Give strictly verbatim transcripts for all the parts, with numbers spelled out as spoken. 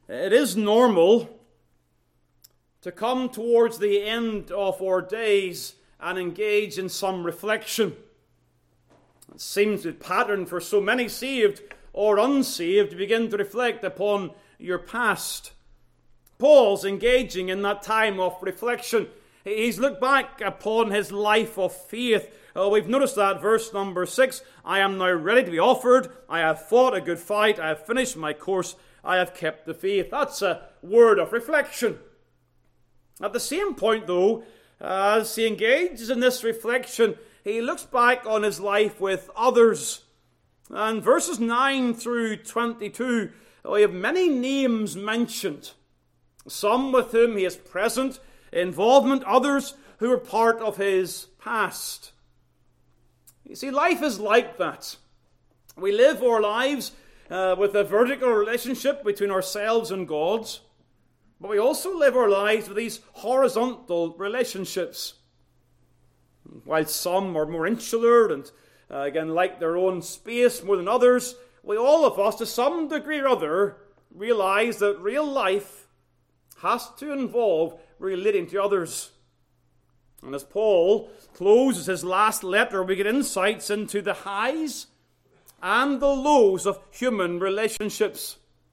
It is normal to come towards the end of our days and engage in some reflection. It seems a pattern for so many, saved or unsaved, to begin to reflect upon your past. Paul's engaging in that time of reflection. He's looked back upon his life of faith. Oh, we've noticed that, verse number six. I am now ready to be offered. I have fought a good fight. I have finished my course. I have kept the faith. That's a word of reflection. At the same point, though, as he engages in this reflection, he looks back on his life with others. And verses nine through twenty-two, we have many names mentioned. Some with whom he is present, involvement, others who are part of his past. You see, life is like that. We live our lives uh, with a vertical relationship between ourselves and God, but we also live our lives with these horizontal relationships. While some are more insular and, uh, again, like their own space more than others, we all of us, to some degree or other, realize that real life has to involve relating to others. And as Paul closes his last letter, we get insights into the highs and the lows of human relationships.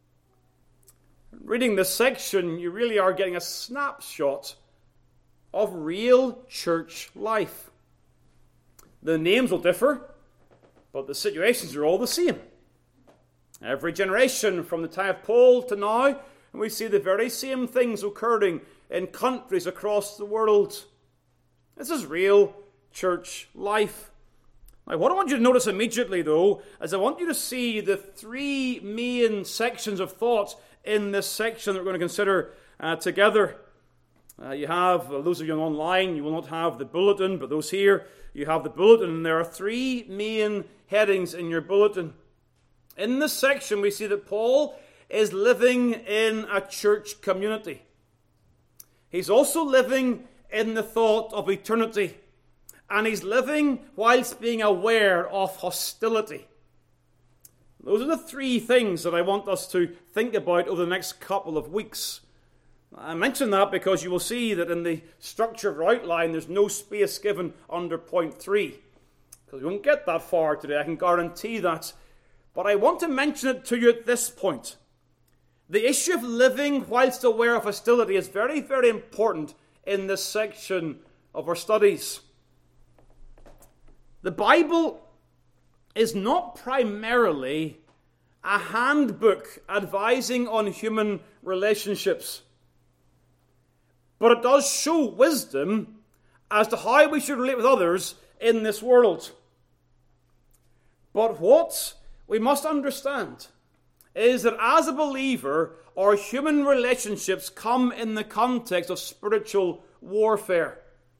Reading this section, you really are getting a snapshot of real church life. The names will differ, but the situations are all the same. Every generation from the time of Paul to now, we see the very same things occurring in countries across the world. This is real church life. Now, what I want you to notice immediately, though, is I want you to see the three main sections of thought in this section that we're going to consider uh, together. Uh, you have, uh, those of you online, you will not have the bulletin, but those here, you have the bulletin, and there are three main headings in your bulletin. In this section, we see that Paul is living in a church community. He's also living in the thought of eternity. And he's living whilst being aware of hostility. Those are the three things that I want us to think about over the next couple of weeks. I mention that because you will see that in the structure of our outline, there's no space given under point three. Because we won't get that far today, I can guarantee that. But I want to mention it to you at this point. The issue of living whilst aware of hostility is very, very important in this section of our studies. The Bible is not primarily a handbook advising on human relationships, but it does show wisdom as to how we should relate with others in this world. But what we must understand is that as a believer, our human relationships come in the context of spiritual warfare.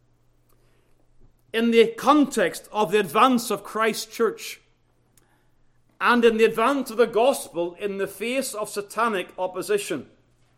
In the context of the advance of Christ's church. And in the advance of the gospel in the face of satanic opposition.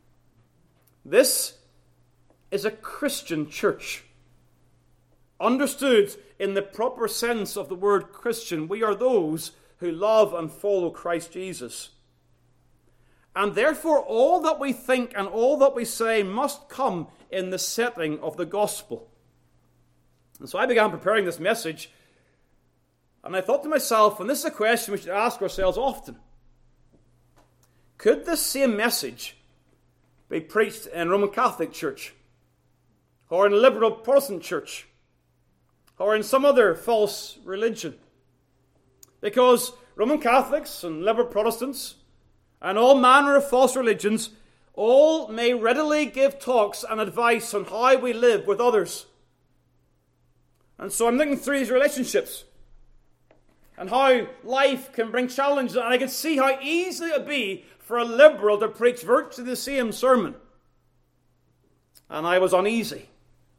This is a Christian church. Understood in the proper sense of the word Christian, we are those who love and follow Christ Jesus. And therefore, all that we think and all that we say must come in the setting of the gospel. And so I began preparing this message, and I thought to myself, and this is a question we should ask ourselves often. Could this same message be preached in a Roman Catholic church? Or in a liberal Protestant church? Or in some other false religion? Because Roman Catholics and liberal Protestants and all manner of false religions all may readily give talks and advice on how we live with others. And so I'm looking through these relationships and how life can bring challenges. And I can see how easy it would be for a liberal to preach virtually the same sermon. And I was uneasy.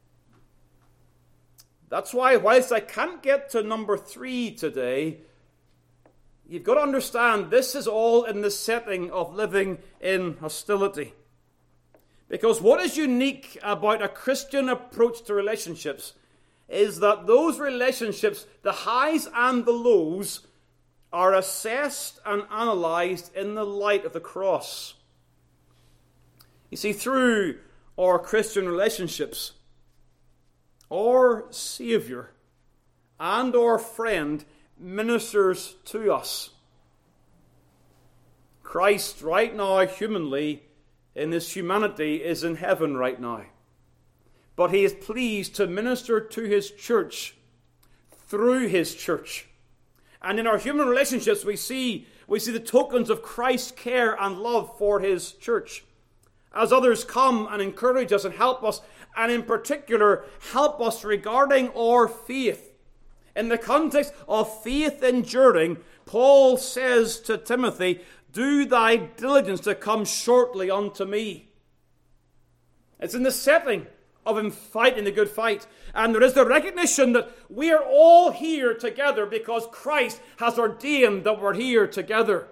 That's why, whilst I can't get to number three today, you've got to understand this is all in the setting of living in hostility. Because what is unique about a Christian approach to relationships is that those relationships, the highs and the lows, are assessed and analysed in the light of the cross. You see, through our Christian relationships, our Saviour and our friend ministers to us. Christ right now, humanly, in his humanity, is in heaven right now. But he is pleased to minister to his church through his church. And in our human relationships, we see, we see the tokens of Christ's care and love for his church. As others come and encourage us and help us, and in particular, help us regarding our faith. In the context of faith enduring, Paul says to Timothy, do thy diligence to come shortly unto me. It's in the setting of him fighting the good fight. And there is the recognition that we are all here together because Christ has ordained that we're here together.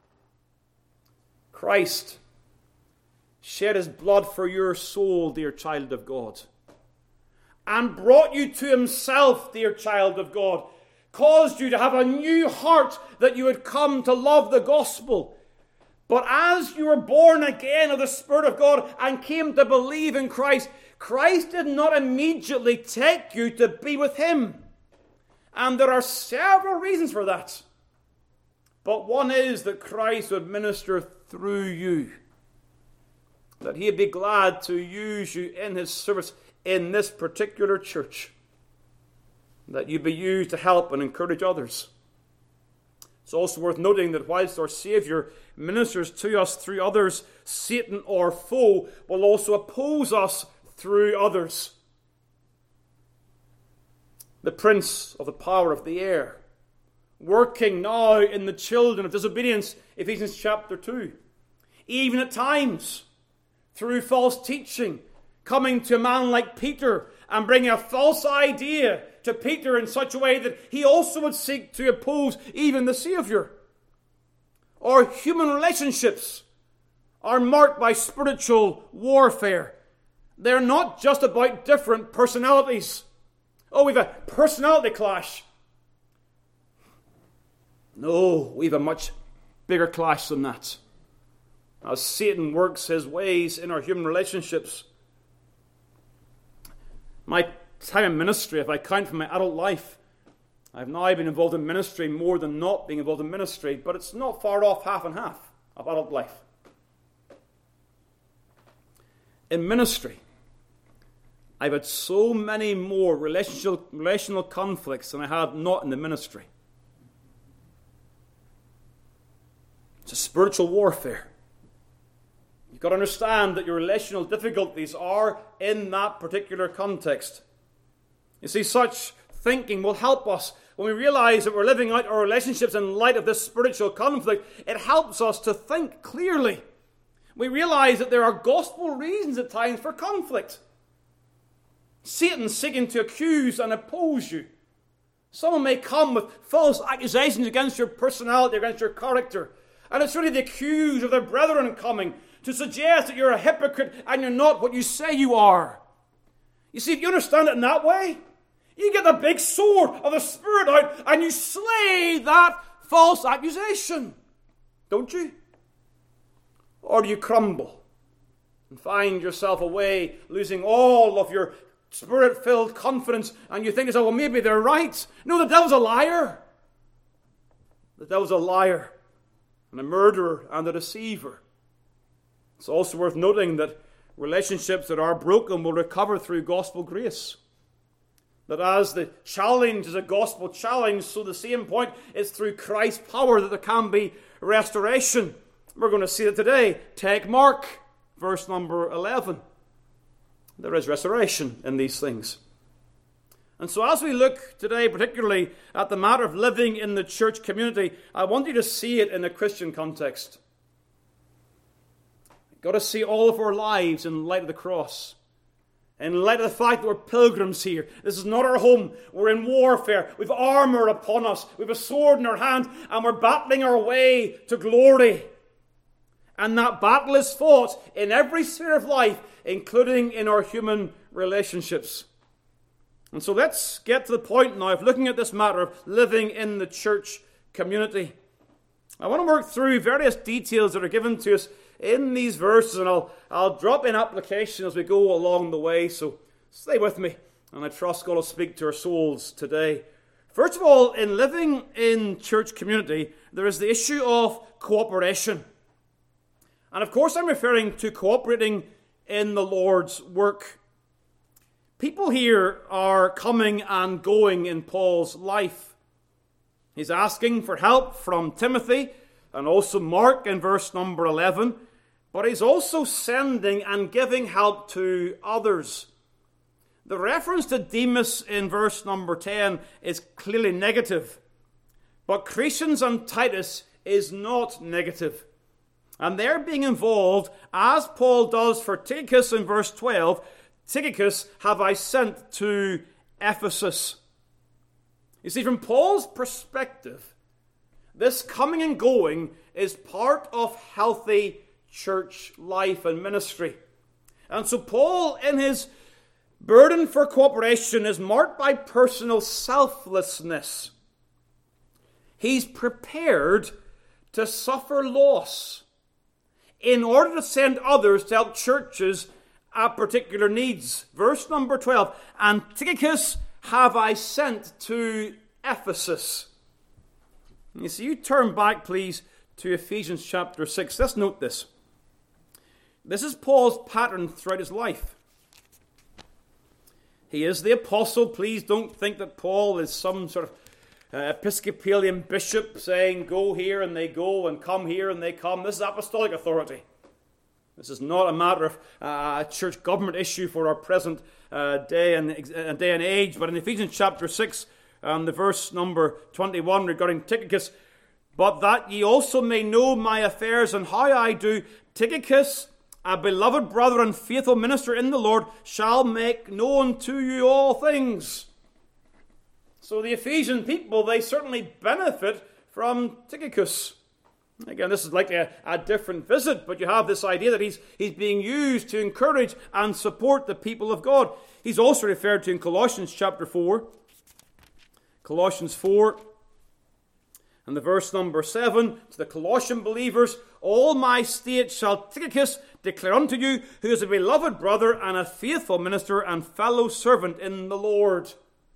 Christ shed his blood for your soul, dear child of God, and brought you to himself, dear child of God, caused you to have a new heart that you would come to love the gospel. But as you were born again of the Spirit of God and came to believe in Christ, Christ did not immediately take you to be with him. And there are several reasons for that. But one is that Christ would minister through you. That he'd be glad to use you in his service in this particular church. That you'd be used to help and encourage others. It's also worth noting that whilst our Saviour ministers to us through others, Satan, our foe, will also oppose us through others. The prince of the power of the air, working now in the children of disobedience, Ephesians chapter two. Even at times, through false teaching, coming to a man like Peter and bringing a false idea to Peter in such a way that he also would seek to oppose even the Saviour. Our human relationships are marked by spiritual warfare. They're not just about different personalities. Oh, we've a personality clash. No, we've a much bigger clash than that. As Satan works his ways in our human relationships. My time in ministry, if I count from my adult life, I've now been involved in ministry more than not being involved in ministry, but it's not far off half and half of adult life. In ministry, I've had so many more relational, relational conflicts than I had not in the ministry. It's a spiritual warfare. You've got to understand that your relational difficulties are in that particular context. You see, such thinking will help us when we realize that we're living out our relationships in light of this spiritual conflict. It helps us to think clearly. We realize that there are gospel reasons at times for conflict. Satan seeking to accuse and oppose you. Someone may come with false accusations against your personality, against your character. And it's really the accused of their brethren coming to suggest that you're a hypocrite and you're not what you say you are. You see, if you understand it in that way, you get the big sword of the Spirit out and you slay that false accusation. Don't you? Or do you crumble and find yourself away, losing all of your Spirit-filled confidence, and you think, oh, well, maybe they're right. No, the devil's a liar. The devil's a liar and a murderer and a deceiver. It's also worth noting that relationships that are broken will recover through gospel grace. That as the challenge is a gospel challenge, so the same point is through Christ's power that there can be restoration. We're going to see it today. Take Mark, verse number eleven. There is restoration in these things. And so as we look today particularly at the matter of living in the church community, I want you to see it in a Christian context. You've got to see all of our lives in light of the cross. In light of the fact that we're pilgrims here. This is not our home. We're in warfare. We've armor upon us. We've a sword in our hand. And we're battling our way to glory. And that battle is fought in every sphere of life, including in our human relationships. And so let's get to the point now of looking at this matter of living in the church community. I want to work through various details that are given to us in these verses, and I'll, I'll drop in application as we go along the way, so stay with me, and I trust God will speak to our souls today. First of all, in living in church community, there is the issue of cooperation. And of course, I'm referring to cooperating in the Lord's work. People here are coming and going in Paul's life. He's asking for help from Timothy and also Mark in verse number eleven, but he's also sending and giving help to others. The reference to Demas in verse number ten is clearly negative, but Crescens and Titus is not negative. And they're being involved, as Paul does for Tychicus in verse twelve. Tychicus have I sent to Ephesus. You see, from Paul's perspective, this coming and going is part of healthy church life and ministry. And so Paul, in his burden for cooperation, is marked by personal selflessness. He's prepared to suffer loss in order to send others to help churches at particular needs. Verse number twelve, and Tychicus have I sent to Ephesus. You see, you turn back, please, to Ephesians chapter six. Let's note this. This is Paul's pattern throughout his life. He is the apostle. Please don't think that Paul is some sort of uh, Episcopalian bishop saying, go here and they go, and come here and they come. This is apostolic authority. This is not a matter of uh, a church government issue for our present uh, day and uh, day and age. But in Ephesians chapter six, um, the verse number twenty-one regarding Tychicus, but that ye also may know my affairs and how I do, Tychicus, a beloved brother and faithful minister in the Lord, shall make known to you all things. So the Ephesian people, they certainly benefit from Tychicus. Again, this is likely a, a different visit, but you have this idea that he's, he's being used to encourage and support the people of God. He's also referred to in Colossians chapter four. Colossians four, and the verse number seven, to the Colossian believers, all my state shall Tychicus declare unto you, who is a beloved brother and a faithful minister and fellow servant in the Lord.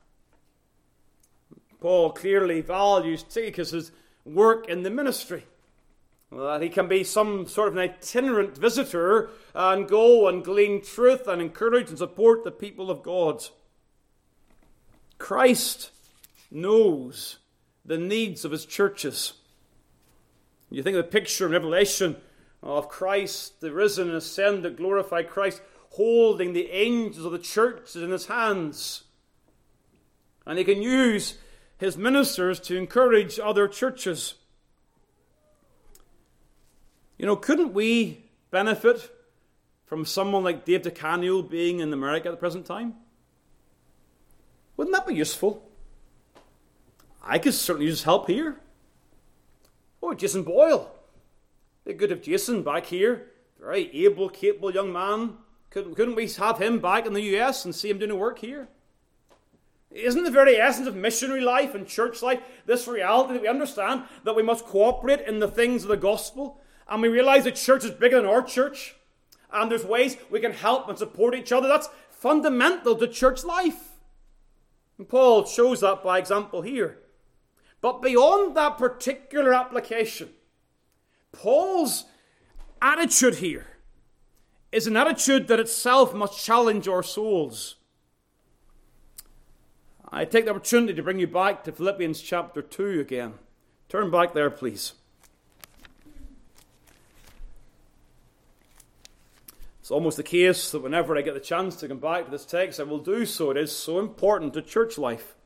Paul clearly values Tychicus' work in the ministry. That he can be some sort of an itinerant visitor and go and glean truth and encourage and support the people of God. Christ knows the needs of his churches. You think of the picture in Revelation of Christ, the risen and ascended, glorified Christ, holding the angels of the churches in his hands. And he can use his ministers to encourage other churches. You know, couldn't we benefit from someone like Dave DeCanio being in America at the present time? Wouldn't that be useful? I could certainly use help here. Oh, Jason Boyle. It'd be good if Jason back here, very able, capable young man, couldn't, couldn't we have him back in the U S and see him doing the work here? Isn't the very essence of missionary life and church life this reality that we understand that we must cooperate in the things of the gospel? And we realize the church is bigger than our church. And there's ways we can help and support each other. That's fundamental to church life. And Paul shows that by example here. But beyond that particular application, Paul's attitude here is an attitude that itself must challenge our souls. I take the opportunity to bring you back to Philippians chapter two again. Turn back there, please. It's almost the case that whenever I get the chance to come back to this text, I will do so. It is so important to church life.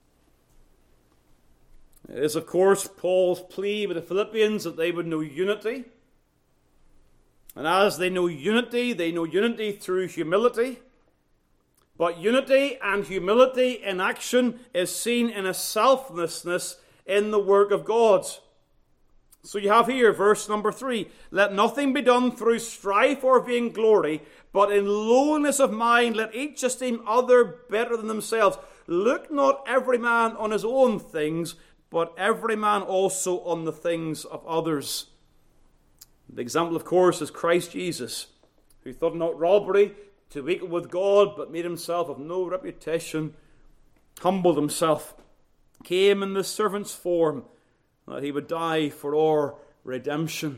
It is, of course, Paul's plea with the Philippians that they would know unity. And as they know unity, they know unity through humility. But unity and humility in action is seen in a selflessness in the work of God. So you have here verse number three. Let nothing be done through strife or vainglory, but in lowliness of mind let each esteem other better than themselves. Look not every man on his own things, but every man also on the things of others. The example, of course, is Christ Jesus, who thought not robbery to be equal with God, but made himself of no reputation, humbled himself, came in the servant's form, that he would die for our redemption.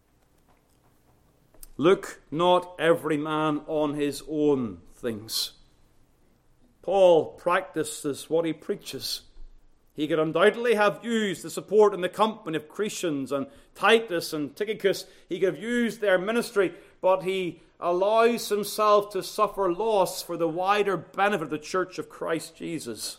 Look not every man on his own things. Paul practices what he preaches. He could undoubtedly have used the support and the company of Crescens and Titus and Tychicus. He could have used their ministry, but he allows himself to suffer loss for the wider benefit of the church of Christ Jesus.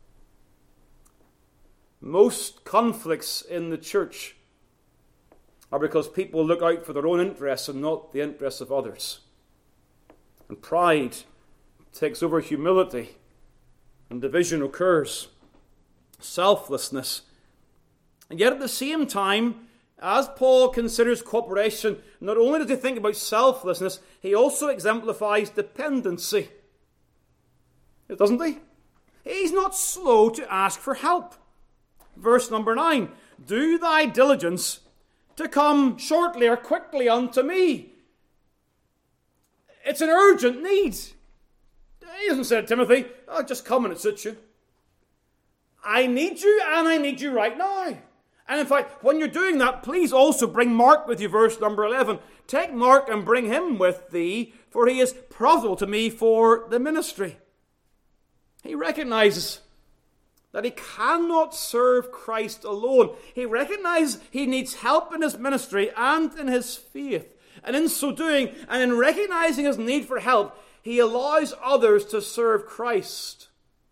Most conflicts in the church are because people look out for their own interests and not the interests of others. And pride takes over humility, and division occurs. Selflessness. And yet at the same time, as Paul considers cooperation, not only does he think about selflessness, he also exemplifies dependency. Doesn't he? He's not slow to ask for help. Verse number nine, do thy diligence to come shortly or quickly unto me. It's an urgent need. He doesn't say to Timothy, oh, just come and it suits you. I need you, and I need you right now. And in fact, when you're doing that, please also bring Mark with you, verse number eleven. Take Mark and bring him with thee, for he is profitable to me for the ministry. He recognizes that he cannot serve Christ alone. He recognizes he needs help in his ministry and in his faith. And in so doing, and in recognizing his need for help, he allows others to serve Christ.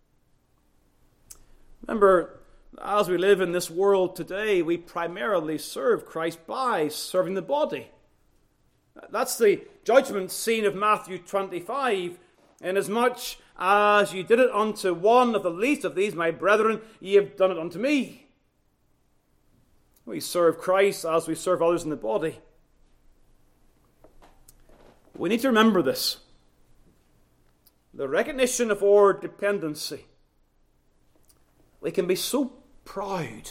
Remember, as we live in this world today, we primarily serve Christ by serving the body. That's the judgment scene of Matthew twenty-five. Inasmuch as you did it unto one of the least of these, my brethren, ye have done it unto me. We serve Christ as we serve others in the body. We need to remember this. The recognition of our dependency. We can be so proud.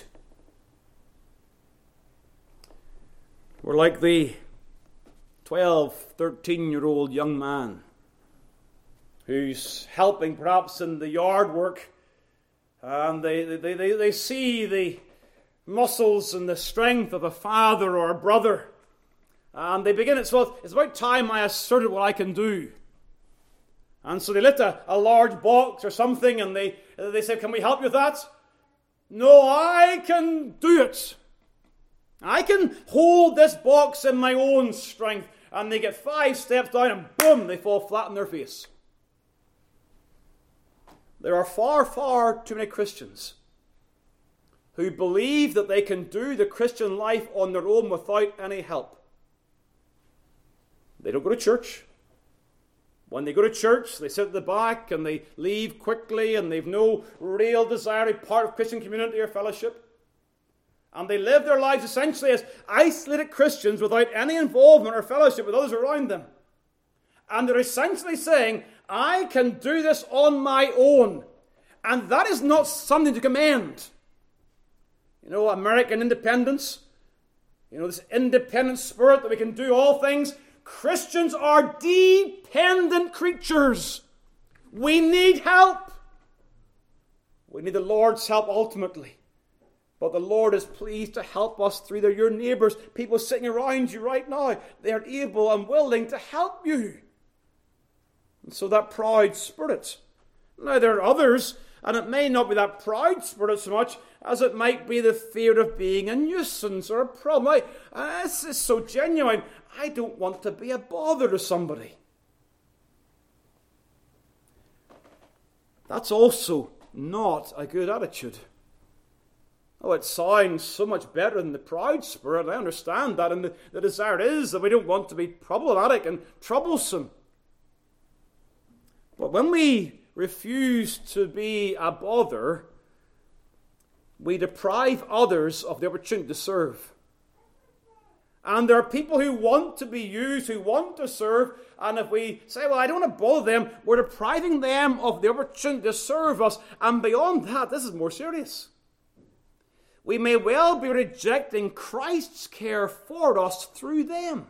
We're like the twelve, thirteen-year-old young man who's helping perhaps in the yard work, and they, they, they, they see the muscles and the strength of a father or a brother, and they begin, it's, well, it's about time I asserted what I can do. And so they lift a, a large box or something, and they, they say, can we help you with that? No, I can do it. I can hold this box in my own strength. And they get five steps down, and boom, they fall flat on their face. There are far, far too many Christians who believe that they can do the Christian life on their own without any help. They don't go to church. When they go to church, they sit at the back and they leave quickly, and they've no real desire to be part of Christian community or fellowship. And they live their lives essentially as isolated Christians without any involvement or fellowship with others around them. And they're essentially saying, I can do this on my own. And that is not something to commend. You know, American independence, you know, this independent spirit that we can do all things. Christians are dependent creatures. We need help. We need the Lord's help ultimately. But the Lord is pleased to help us through their, your neighbours, people sitting around you right now. They are able and willing to help you. And so that proud spirit. Now there are others, and it may not be that proud spirit so much as it might be the fear of being a nuisance or a problem. I, uh, this is so genuine. I don't want to be a bother to somebody. That's also not a good attitude. Oh, it sounds so much better than the proud spirit. I understand that. And the, the desire is that we don't want to be problematic and troublesome. But when we refuse to be a bother, we deprive others of the opportunity to serve. And there are people who want to be used, who want to serve, and if we say, well, I don't want to bother them, we're depriving them of the opportunity to serve us. And beyond that, this is more serious. we may well be rejecting Christ's care for us through them.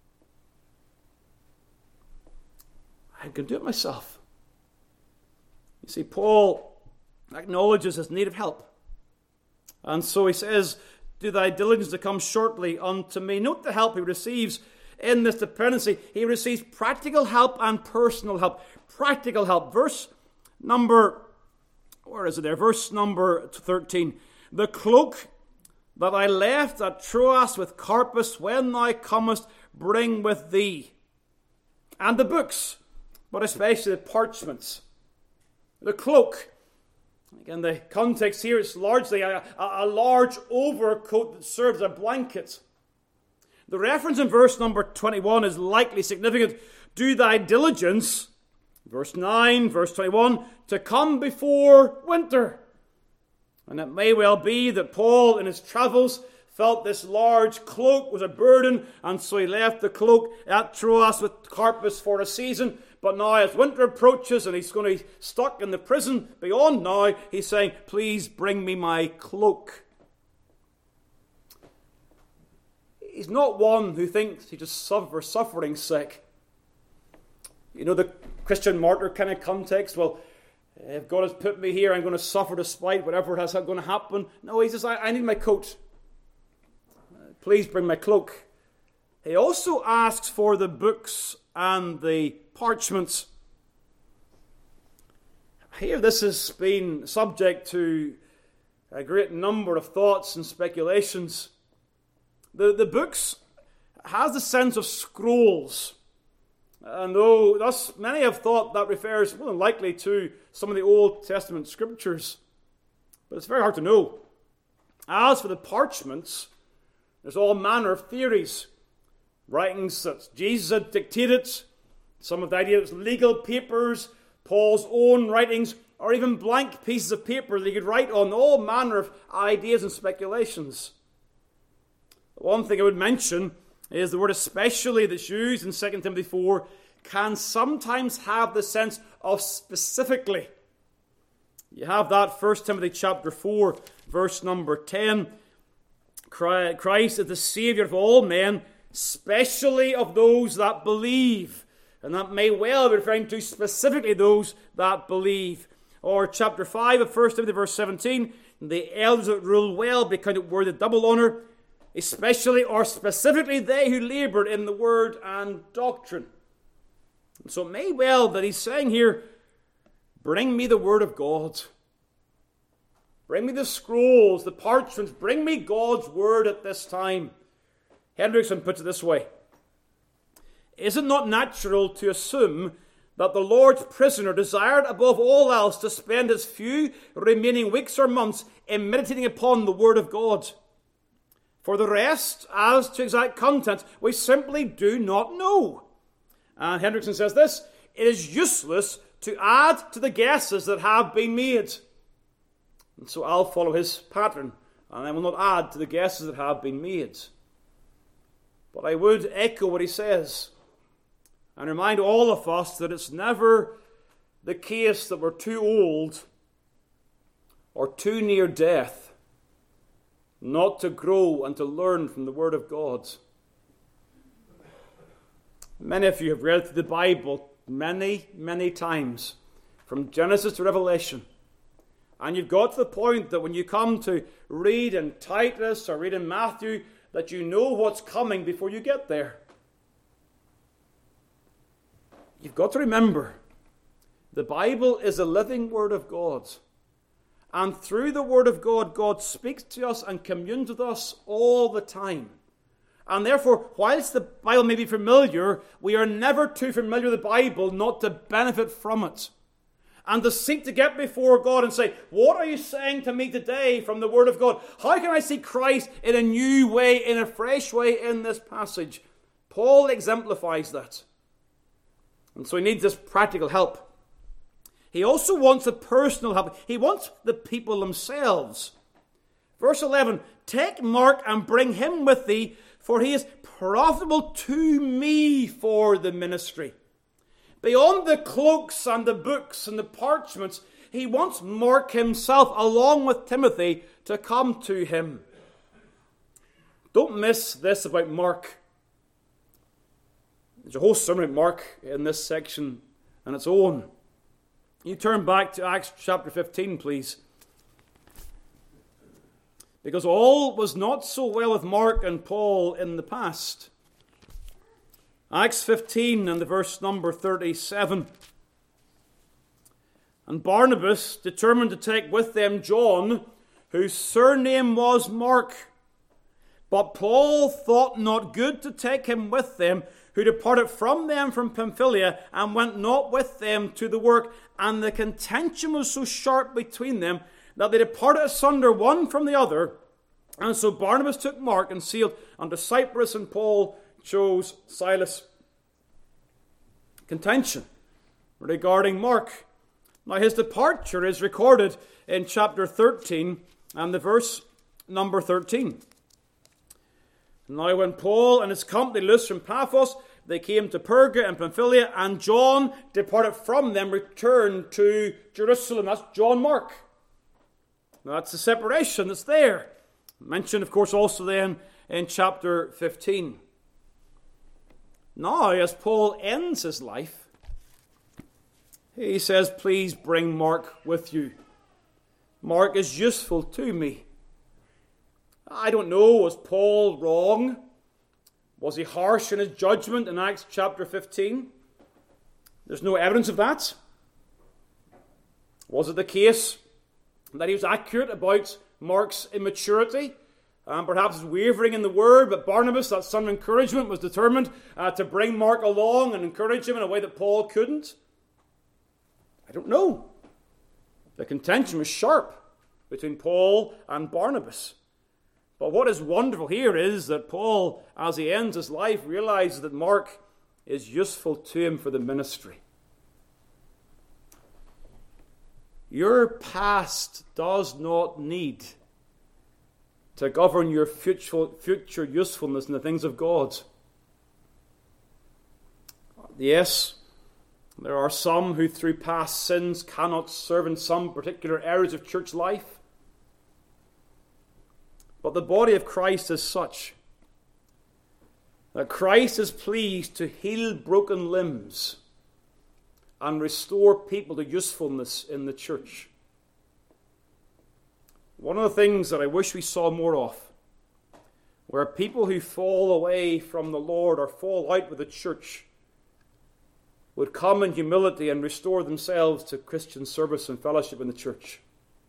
I can do it myself. You see, Paul acknowledges his need of help. And so he says, do thy diligence to come shortly unto me. Note the help he receives in this dependency. He receives practical help and personal help. Practical help. Verse number, where is it there? Verse number thirteen. The cloak that I left at Troas with Carpus, when thou comest, bring with thee. And the books, but especially the parchments. The cloak. Again, the context here is largely a, a, a large overcoat that serves as a blanket. The reference in verse number twenty-one is likely significant. Do thy diligence, verse nine, verse twenty-one, to come before winter. And it may well be that Paul in his travels felt this large cloak was a burden, and so he left the cloak at Troas with Carpus for a season. But now as winter approaches and he's going to be stuck in the prison beyond now, he's saying, please bring me my cloak. He's not one who thinks he just suffers for suffering's sake. You know, the Christian martyr kind of context. Well, if God has put me here, I'm going to suffer despite whatever is going to happen. No, he says, I, I need my coat. Please bring my cloak. He also asks for the books and the parchments. Here, this has been subject to a great number of thoughts and speculations. The, the books has the sense of scrolls. And though thus many have thought that refers more than likely to some of the Old Testament scriptures, but it's very hard to know. As for the parchments, there's all manner of theories. Writings that Jesus had dictated, some of the idea that it's legal papers, Paul's own writings, or even blank pieces of paper that he could write on, all manner of ideas and speculations. One thing I would mention is the word especially that's used in Second Timothy four can sometimes have the sense of specifically. You have that First Timothy chapter four, verse number ten. Christ is the Savior of all men, especially of those that believe. And that may well be referring to specifically those that believe. Or chapter five of First Timothy verse seventeen, the elders that rule well be counted worthy of double honour, especially or specifically they who laboured in the word and doctrine. And so it may well that he's saying here, bring me the word of God. Bring me the scrolls, the parchments, bring me God's word at this time. Hendrickson puts it this way. Is it not natural to assume that the Lord's prisoner desired above all else to spend his few remaining weeks or months in meditating upon the word of God? For the rest, as to exact content, we simply do not know. And Hendrickson says this, it is useless to add to the guesses that have been made. And so I'll follow his pattern, and I will not add to the guesses that have been made. But I would echo what he says, and remind all of us that it's never the case that we're too old or too near death not to grow and to learn from the Word of God. Many of you have read through the Bible many, many times, from Genesis to Revelation. And you've got to the point that when you come to read in Titus or read in Matthew, that you know what's coming before you get there. You've got to remember, the Bible is a living Word of God. And through the Word of God, God speaks to us and communes with us all the time. And therefore, whilst the Bible may be familiar, we are never too familiar with the Bible not to benefit from it. And to seek to get before God and say, what are you saying to me today from the Word of God? How can I see Christ in a new way, in a fresh way in this passage? Paul exemplifies that. And so he needs this practical help. He also wants the personal help. He wants the people themselves. Verse eleven, take Mark and bring him with thee, for he is profitable to me for the ministry. Beyond the cloaks and the books and the parchments, he wants Mark himself, along with Timothy, to come to him. Don't miss this about Mark. There's a whole sermon about Mark in this section on its own. You turn back to Acts chapter fifteen, please. Because all was not so well with Mark and Paul in the past. Acts fifteen and the verse number thirty-seven. And Barnabas determined to take with them John, whose surname was Mark. But Paul thought not good to take him with them, who departed from them from Pamphylia, and went not with them to the work. And the contention was so sharp between them, that they departed asunder one from the other. And so Barnabas took Mark and sailed unto Cyprus, and Paul chose Silas. Contention regarding Mark. Now his departure is recorded in chapter thirteen and the verse number thirteen. Now when Paul and his company loosed from Paphos, they came to Perga and Pamphylia, and John departed from them, returned to Jerusalem. That's John Mark. Now that's the separation that's there. Mentioned, of course, also then in chapter fifteen. Now, as Paul ends his life, he says, please bring Mark with you. Mark is useful to me. I don't know, was Paul wrong? Was he harsh in his judgment in Acts chapter fifteen? There's no evidence of that. Was it the case that he was accurate about Mark's immaturity and perhaps wavering in the word, but Barnabas, that son of encouragement, was determined uh, to bring Mark along and encourage him in a way that Paul couldn't? I don't know. The contention was sharp between Paul and Barnabas. But what is wonderful here is that Paul, as he ends his life, realizes that Mark is useful to him for the ministry. Your past does not need to govern your future, future usefulness in the things of God. Yes, there are some who through past sins cannot serve in some particular areas of church life. But the body of Christ is such that Christ is pleased to heal broken limbs and restore people to usefulness in the church. One of the things that I wish we saw more of were people who fall away from the Lord or fall out with the church would come in humility and restore themselves to Christian service and fellowship in the church.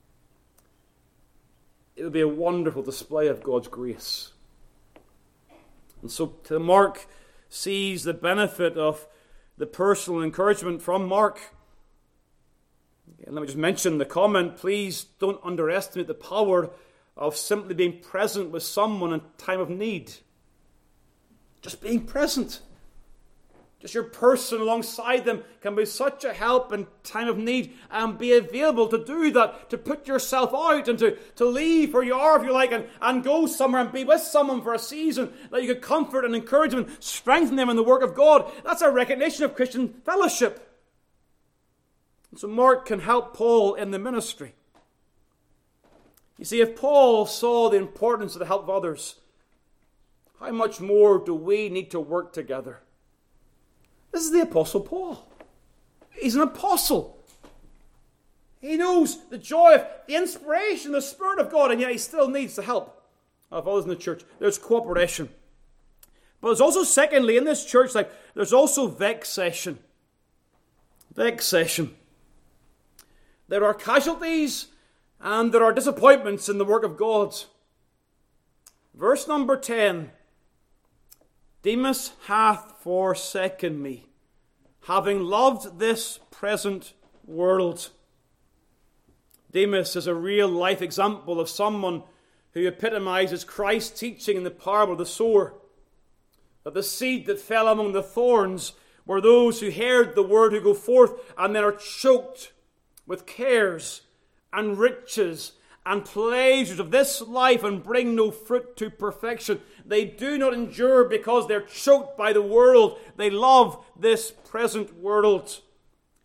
It would be a wonderful display of God's grace. And so Mark sees the benefit of the personal encouragement from Mark. And let me just mention the comment, please don't underestimate the power of simply being present with someone in time of need. Just being present. Just your person alongside them can be such a help in time of need, and be available to do that, to put yourself out and to, to leave where you are, if you like, and, and go somewhere and be with someone for a season that you could comfort and encourage them, strengthen them in the work of God. That's a recognition of Christian fellowship. And so Mark can help Paul in the ministry. You see, if Paul saw the importance of the help of others, how much more do we need to work together? This is the Apostle Paul. He's an apostle. He knows the joy of the inspiration, the Spirit of God, and yet he still needs the help of others in the church. There's cooperation. But there's also, secondly, in this church life, there's also vexation. Vexation. There are casualties and there are disappointments in the work of God. Verse number ten. Demas hath forsaken me, having loved this present world. Demas is a real life example of someone who epitomizes Christ's teaching in the parable of the sower. That the seed that fell among the thorns were those who heard the word, who go forth and then are choked with cares and riches and pleasures of this life and bring no fruit to perfection. They do not endure because they're choked by the world. They love this present world.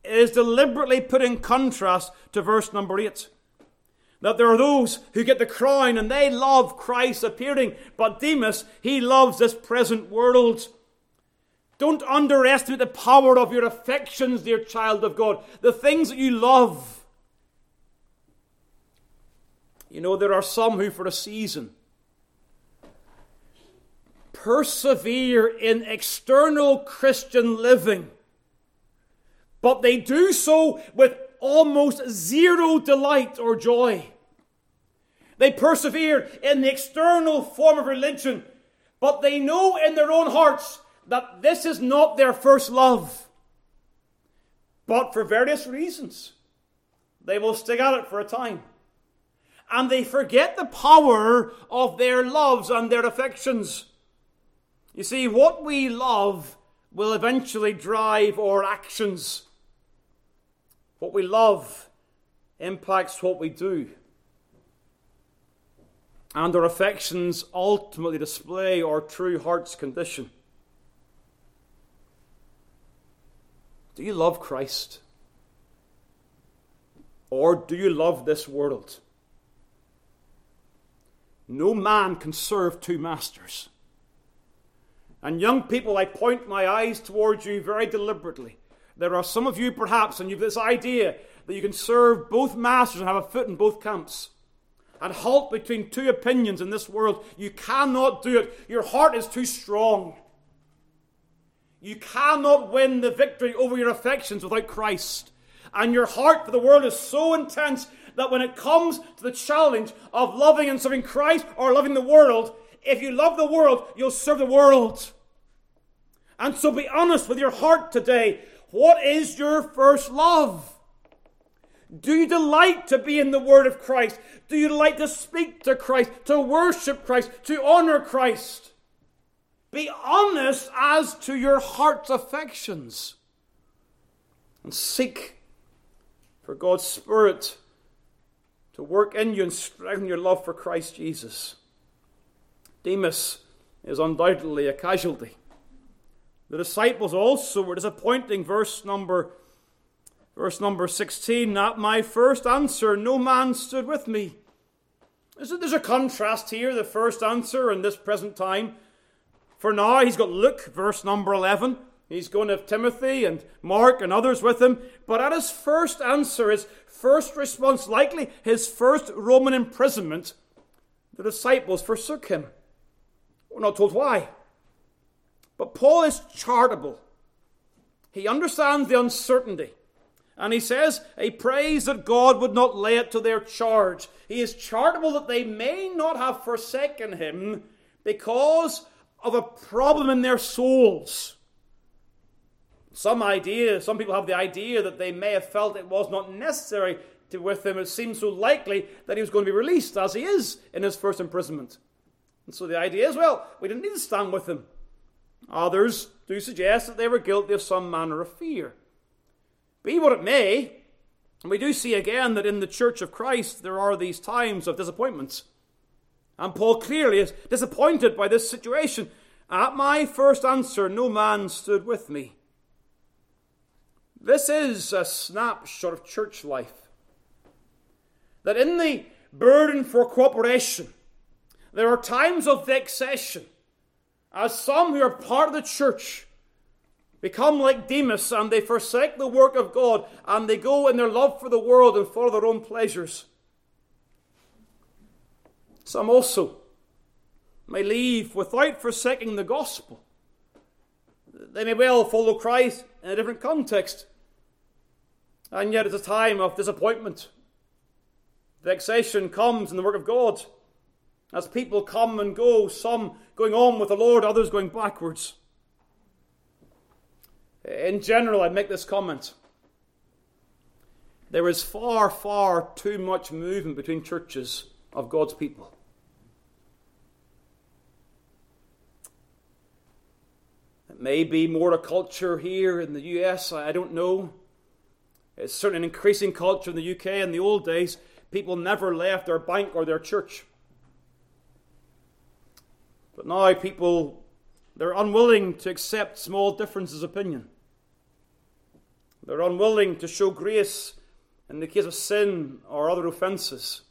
it is deliberately put in contrast to verse number eight. That there are those who get the crown and they love Christ appearing, but Demas, he loves this present world. Don't underestimate the power of your affections, dear child of God. The things that you love. You know, there are some who for a season persevere in external Christian living, but they do so with almost zero delight or joy. They persevere in the external form of religion, but they know in their own hearts that this is not their first love. But for various reasons, they will stick at it for a time. And they forget the power of their loves and their affections. You see, what we love will eventually drive our actions. What we love impacts what we do. And our affections ultimately display our true heart's condition. Do you love Christ? Or do you love this world? No man can serve two masters. And young people, I point my eyes towards you very deliberately. There are some of you perhaps, and you've this idea that you can serve both masters and have a foot in both camps. And halt between two opinions in this world. You cannot do it. Your heart is too strong. You cannot win the victory over your affections without Christ. And your heart for the world is so intense that when it comes to the challenge of loving and serving Christ or loving the world, if you love the world, you'll serve the world. And so be honest with your heart today. What is your first love? Do you delight to be in the Word of Christ? Do you delight to speak to Christ, to worship Christ, to honor Christ? Be honest as to your heart's affections. And seek for God's Spirit to work in you and strengthen your love for Christ Jesus. Demas is undoubtedly a casualty. The disciples also were disappointing. Verse number, verse number sixteen, at my first answer, no man stood with me. There's a contrast here, the first answer in this present time. For now, he's got Luke, verse number eleven. He's going to have Timothy and Mark and others with him. But at his first answer, his first response, likely his first Roman imprisonment, the disciples forsook him. We're not told why. But Paul is charitable. He understands the uncertainty. And he says, he prays that God would not lay it to their charge. He is charitable that they may not have forsaken him because of a problem in their souls. Some idea, some people have the idea that they may have felt it was not necessary to with him. It seems so likely that he was going to be released, as he is in his first imprisonment. And so the idea is, well, we didn't need to stand with him. Others do suggest that they were guilty of some manner of fear. Be what it may, and we do see again that in the Church of Christ there are these times of disappointments. And Paul clearly is disappointed by this situation. At my first answer, no man stood with me. This is a snapshot of church life. That in the burden for cooperation, there are times of vexation, as some who are part of the church become like Demas and they forsake the work of God and they go in their love for the world and follow their own pleasures. Some also may leave without forsaking the gospel. They may well follow Christ in a different context. And yet it's a time of disappointment. Vexation comes in the work of God. As people come and go, some going on with the Lord, others going backwards. In general, I'd make this comment. There is far, far too much movement between churches of God's people. It may be more a culture here in the U S, I don't know. It's certainly an increasing culture in the U K. In the old days, people never left their bank or their church. But now people, they're unwilling to accept small differences of opinion. They're unwilling to show grace in the case of sin or other offences.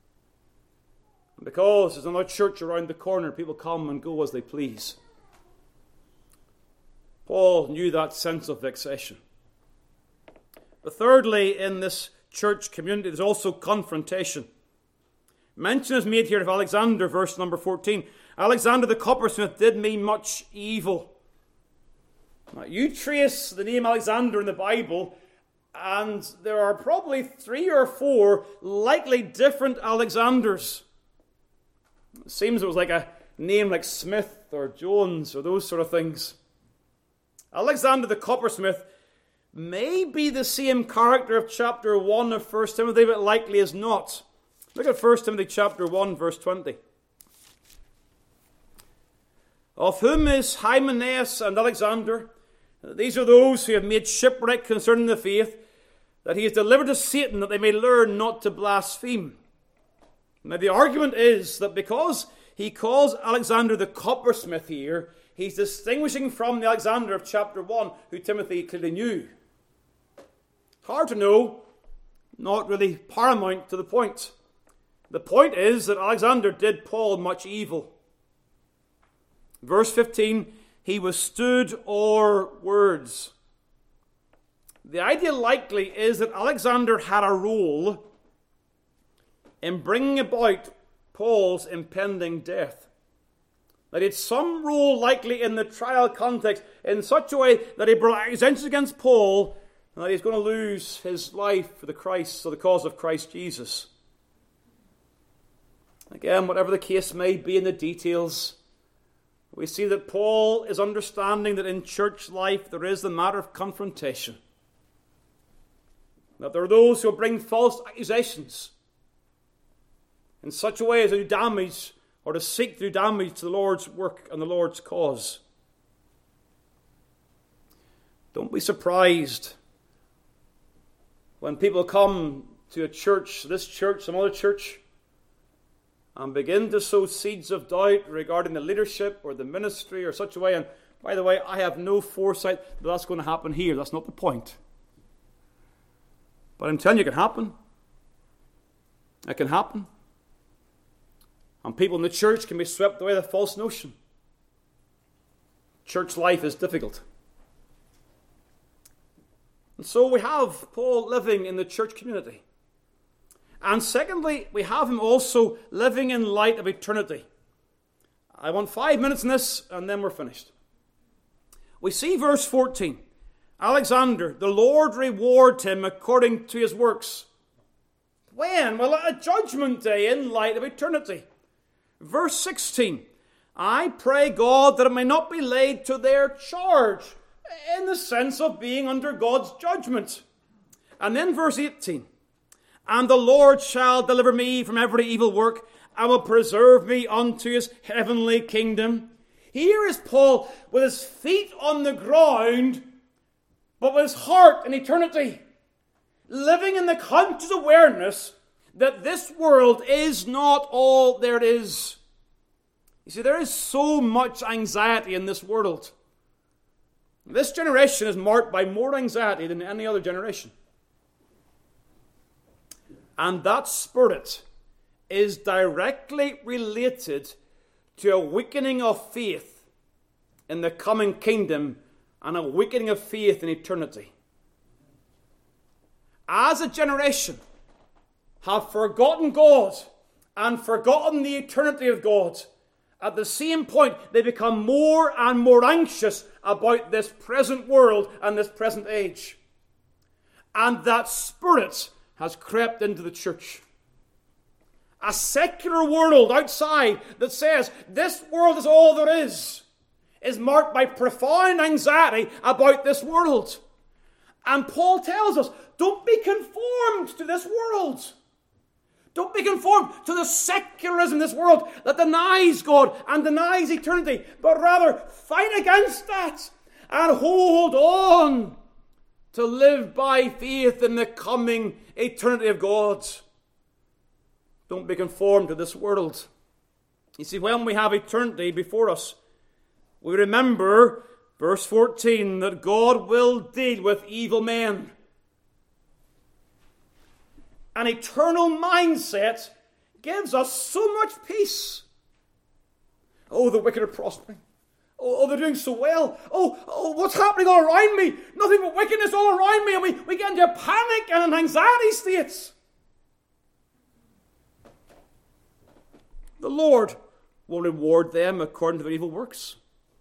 Because there's another church around the corner, people come and go as they please. Paul knew that sense of vexation. But thirdly, in this church community, there's also confrontation. Mention is made here of Alexander, verse number fourteen. Alexander the coppersmith did me much evil. Now, you trace the name Alexander in the Bible, and there are probably three or four likely different Alexanders. It seems it was like a name like Smith or Jones or those sort of things. Alexander the coppersmith may be the same character of chapter one of First Timothy, but likely is not. Look at First Timothy chapter one, verse twenty. Of whom is Hymenaeus and Alexander? These are those who have made shipwreck concerning the faith, that he is delivered to Satan, that they may learn not to blaspheme. Now the argument is that because he calls Alexander the coppersmith here, he's distinguishing from the Alexander of chapter one, who Timothy clearly knew. Hard to know, not really paramount to the point. The point is that Alexander did Paul much evil. Verse fifteen, he withstood our words. The idea likely is that Alexander had a role in bringing about Paul's impending death. That he had some role likely in the trial context in such a way that he brought accusations against Paul and that he's going to lose his life for the Christ, or the cause of Christ Jesus. Again, whatever the case may be in the details, we see that Paul is understanding that in church life there is the matter of confrontation. That there are those who bring false accusations in such a way as to do damage or to seek to do damage to the Lord's work and the Lord's cause. Don't be surprised when people come to a church, this church, some other church, and begin to sow seeds of doubt regarding the leadership or the ministry or such a way. And by the way, I have no foresight that that's going to happen here. That's not the point. But I'm telling you, it can happen. It can happen. And people in the church can be swept away with a false notion. Church life is difficult. And so we have Paul living in the church community. And secondly, we have him also living in light of eternity. I want five minutes in this, and then we're finished. We see verse fourteen. Alexander, the Lord reward him according to his works. When? Well, at a judgment day in light of eternity. Verse sixteen. I pray God that it may not be laid to their charge, in the sense of being under God's judgment. And then verse eighteen. And the Lord shall deliver me from every evil work, and will preserve me unto his heavenly kingdom. Here is Paul with his feet on the ground, but with his heart in eternity, living in the conscious awareness that this world is not all there is. You see, there is so much anxiety in this world. This generation is marked by more anxiety than any other generation. And that spirit is directly related to a weakening of faith in the coming kingdom and a weakening of faith in eternity. As a generation have forgotten God and forgotten the eternity of God, at the same point they become more and more anxious about this present world and this present age. And that spirit has crept into the church. A secular world outside that says this world is all there is, is marked by profound anxiety about this world. And Paul tells us, don't be conformed to this world. Don't be conformed to the secularism of this world that denies God and denies eternity, but rather fight against that and hold on to live by faith in the coming eternity of God. Don't be conformed to this world. You see, when we have eternity before us, we remember Verse fourteen, that God will deal with evil men. An eternal mindset gives us so much peace. Oh, the wicked are prospering. Oh, oh, they're doing so well. Oh, oh, what's happening all around me? Nothing but wickedness all around me. And we, we get into a panic and an anxiety states. The Lord will reward them according to their evil works.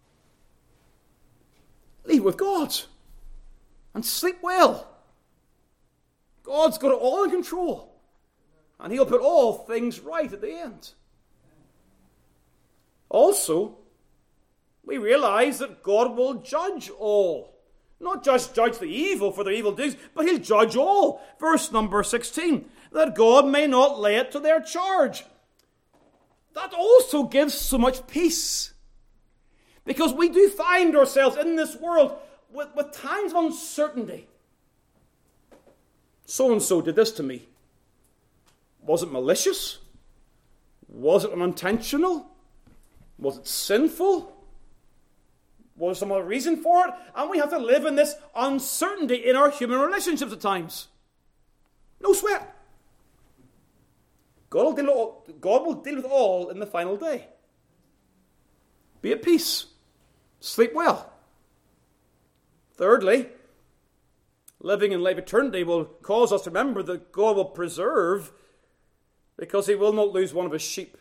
Leave with God and sleep well. God's got it all in control, and He'll put all things right at the end. Also, we realize that God will judge all. Not just judge the evil for their evil deeds, but He'll judge all. Verse number sixteen, that God may not lay it to their charge. That also gives so much peace. Because we do find ourselves in this world with, with times of uncertainty. So-and-so did this to me. Was it malicious? Was it unintentional? Was it sinful? Was there some other reason for it? And we have to live in this uncertainty in our human relationships at times. No sweat. God will deal with all, God will deal with all in the final day. Be at peace. Sleep well. Thirdly, living in life eternity will cause us to remember that God will preserve, because He will not lose one of His sheep.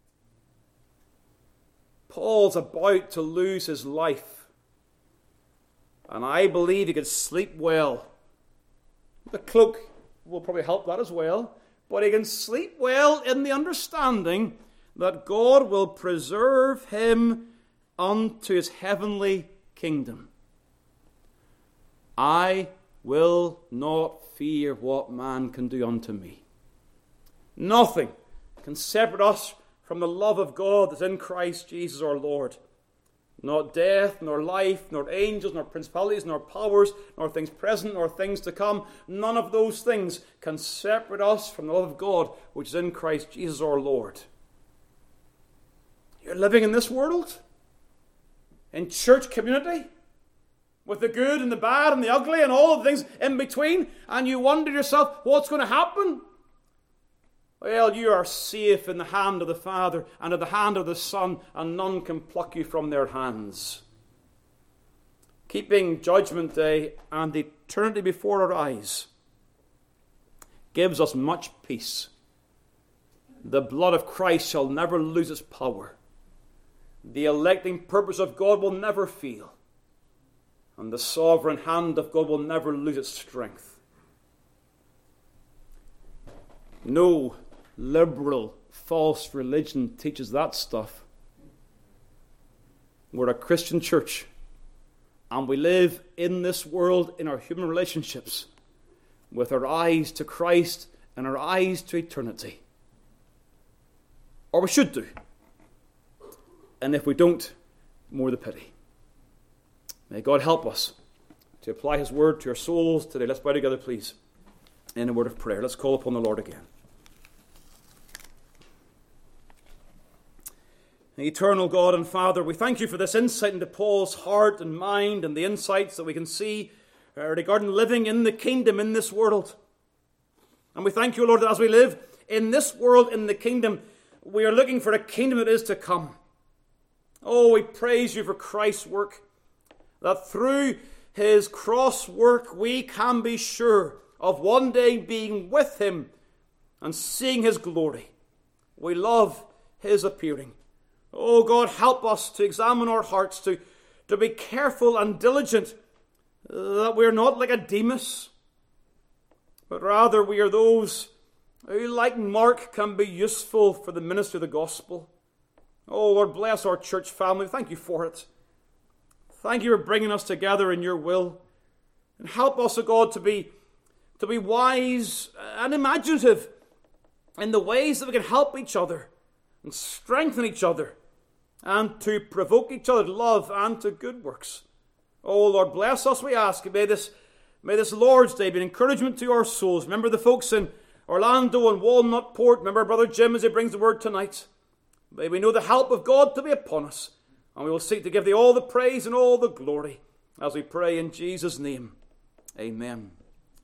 Paul's about to lose his life, and I believe he could sleep well. The cloak will probably help that as well, but he can sleep well in the understanding that God will preserve him unto His heavenly kingdom. I will not fear what man can do unto me. Nothing can separate us from the love of God that's in Christ Jesus our Lord. Not death, nor life, nor angels, nor principalities, nor powers, nor things present, nor things to come. None of those things can separate us from the love of God which is in Christ Jesus our Lord. You're living in this world, in church community, with the good and the bad and the ugly and all the things in between, and you wonder to yourself, what's going to happen? Well, you are safe in the hand of the Father and in the hand of the Son, and none can pluck you from their hands. Keeping Judgment Day and eternity before our eyes gives us much peace. The blood of Christ shall never lose its power. The electing purpose of God will never fail. And the sovereign hand of God will never lose its strength. No liberal, false religion teaches that stuff. We're a Christian church, and we live in this world in our human relationships with our eyes to Christ and our eyes to eternity. Or we should do. And if we don't, more the pity. May God help us to apply His word to our souls today. Let's bow together, please, in a word of prayer. Let's call upon the Lord again. Eternal God and Father, we thank You for this insight into Paul's heart and mind, and the insights that we can see uh, regarding living in the kingdom in this world. And we thank You, Lord, that as we live in this world, in the kingdom, we are looking for a kingdom that is to come. Oh, we praise You for Christ's work, that through His cross work we can be sure of one day being with Him and seeing His glory. We love His appearing. Oh God, help us to examine our hearts, to, to be careful and diligent, that we are not like a Demas, but rather we are those who, like Mark, can be useful for the ministry of the gospel. Oh Lord, bless our church family. Thank You for it. Thank You for bringing us together in Your will. And help us, O God, to be, to be wise and imaginative in the ways that we can help each other and strengthen each other, and to provoke each other to love and to good works. Oh Lord, bless us, we ask. May this, may this Lord's Day be an encouragement to our souls. Remember the folks in Orlando and Walnut Port. Remember Brother Jim as he brings the word tonight. May we know the help of God to be upon us. And we will seek to give thee all the praise and all the glory as we pray in Jesus' name. Amen.